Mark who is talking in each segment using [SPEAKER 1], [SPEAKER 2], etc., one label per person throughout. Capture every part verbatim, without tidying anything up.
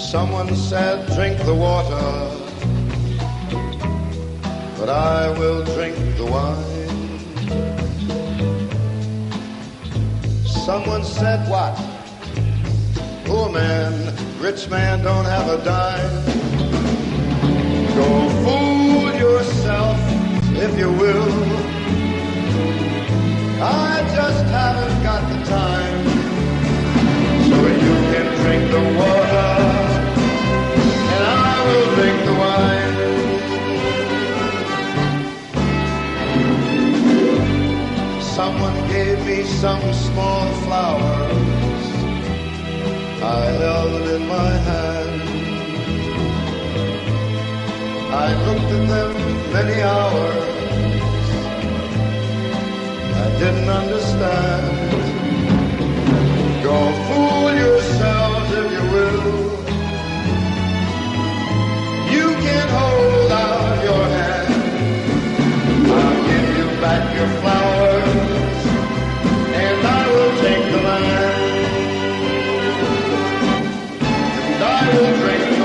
[SPEAKER 1] Someone said, drink the water, but I will drink the wine. Someone said, what? Poor man, rich man don't have a dime. Go fool yourself if you will. I just haven't got the time. So you can drink the water and I will drink the wine. Someone gave me some small flowers, I held them in my hand. I looked at them many hours, I didn't understand. Go fool yourselves if you will. You can hold out your hand, I'll give you back your flowers and I will take the land. And I will drink the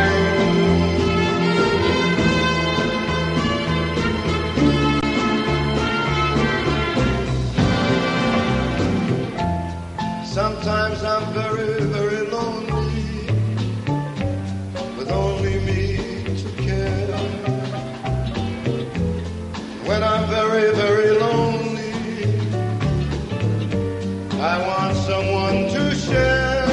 [SPEAKER 1] wine. Sometimes I'm very, very lonely, with only me to care. When I'm very, very lonely, I want someone to share.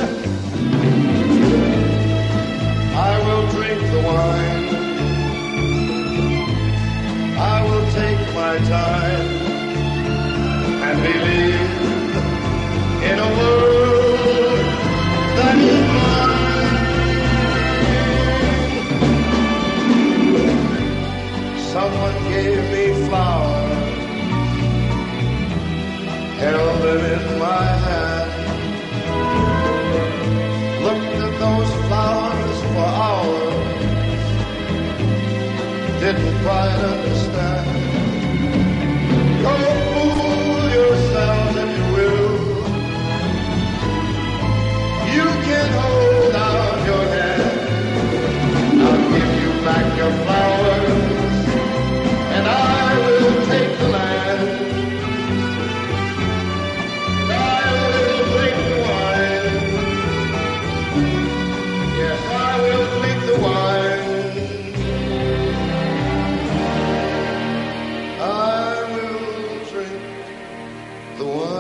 [SPEAKER 1] I will drink the wine, I will take my time and believe in a world that is mine. Someone gave me flowers, held them in my hand, looked at those flowers for hours, didn't quite understand. Go fool yourselves if you will. You can hold out your hand, I'll give you back your flowers and I will take the land. And I will drink the wine. Yes, I will drink the wine. I will drink the wine.